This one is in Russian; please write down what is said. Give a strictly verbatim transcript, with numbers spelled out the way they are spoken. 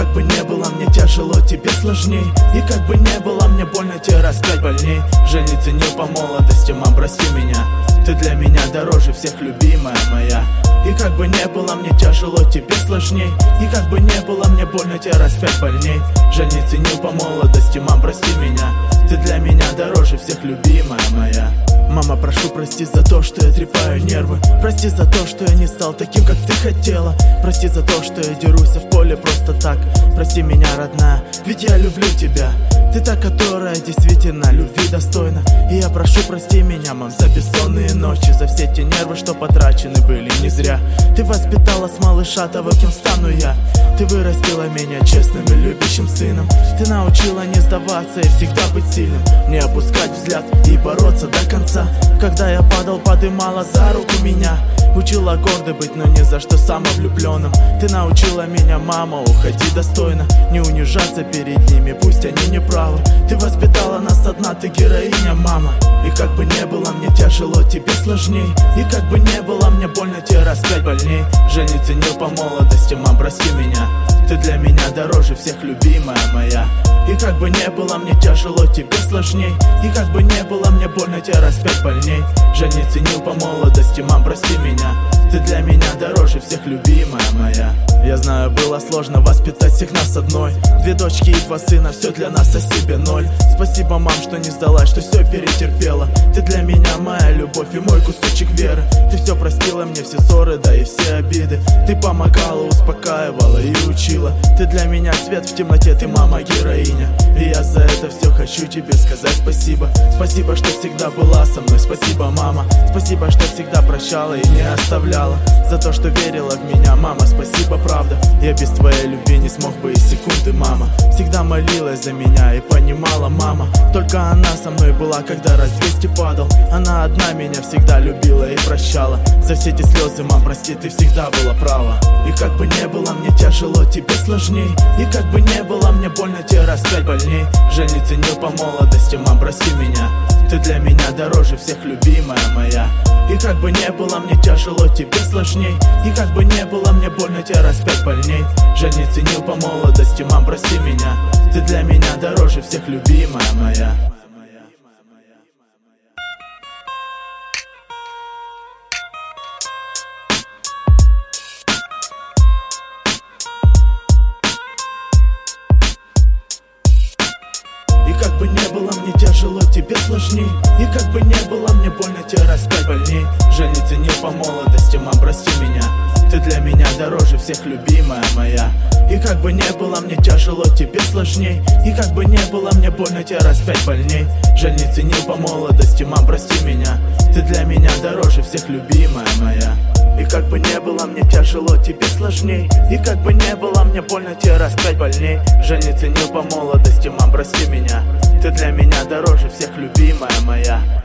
как бы не было мне тяжело, тебе сложней. И как бы не было мне больно, тебе раз пять больней. Жаль, не ценил по молодости, мам, прости меня. Ты для меня дороже всех, любимая моя. И как бы не было мне тяжело, тебе сложней. И как бы не было мне больно, тебе раз пять больней. Жаль, не ценил по молодости, мам, прости меня. Ты для меня дороже всех, любимая моя. Мама, прошу, прости за то, что я трепаю нервы. Прости за то, что я не стал таким, как ты хотела. Прости за то, что я дерусь в поле просто так. Прости меня, родная, ведь я люблю тебя. Ты та, которая действительно любви достойна. И я прошу, прости меня, мам, за бессонные ночи, за все те нервы, что потрачены были не зря. Ты воспитала с малыша того, кем стану я. Ты вырастила меня честным и любящим сыном. Ты научила не сдаваться и всегда быть сильным, не опускать взгляд и бороться до конца. Когда я падал, подымала за руку меня. Учила гордо быть, но ни за что самовлюбленным. Ты научила меня, мама, уходи достойно, не унижаться перед ними, пусть они не правы. Ты воспитала нас одна, ты героиня, мама. И как бы не было мне тяжело, тебе сложней. И как бы не было мне больно, тебе раз пять больней. Жаль, не ценил по молодости, мам, прости меня. Ты для меня дороже всех, любимая моя. И как бы не было мне тяжело, тебе сложней. И как бы не было мне больно, тебе раз пять больней. Жаль, не ценил по молодости, мам, прости меня. Ты для меня дороже всех, любимая моя. Я знаю, было сложно воспитать всех нас одной. Две дочки и два сына, все для нас о себе ноль. Спасибо, мам, что не сдалась, что все перетерпела. Ты для меня моя любовь и мой кусочек веры. Ты все простила мне, все ссоры, да и все обиды. Ты помогала, успокаивала и учила. Ты для меня свет в темноте, ты, мама, героиня. И я за это все хочу тебе сказать спасибо. Спасибо, что всегда была со мной, спасибо, мама. Спасибо, что всегда прощала и не оставляла. За то, что верила в меня, мама, спасибо, правда. Я без твоей любви не смог бы и секунды, мама. Всегда молилась за меня и понимала, мама. Только она со мной была, когда раз двести падал. Она одна меня всегда любила и прощала. За все эти слезы, мам, прости, ты всегда была права. И как бы не было мне тяжело, тебе сложней. И как бы не было мне больно, тебе раз пять больней. Жаль, не ценил по молодости, мам, прости меня. Ты для меня дороже всех, любимая моя. И как бы не было мне тяжело, тебе сложней. И как бы не было мне больно, тебе раз пять больней. Жаль, не ценил по молодости, мам, прости меня. Ты для меня дороже всех, любимая моя. И как бы не было мне тяжело, тебе сложней. И как бы не было мне больно, тебе раз пять больней. Жаль, не ценил по молодости, мам, прости меня. Ты для меня дороже всех, любимая моя. И как бы не было мне тяжело, тебе сложней. И как бы не было мне больно, тебе раз пять больней. Жаль, не ценил по молодости, мам, прости меня. Ты для меня дороже всех, любимая моя. И как бы не было мне тяжело, тебе сложней. И как бы не было мне больно, тебе раз пять больней. Жаль, не ценил по молодости, мам, прости меня. Ты для меня дороже всех, любимая моя.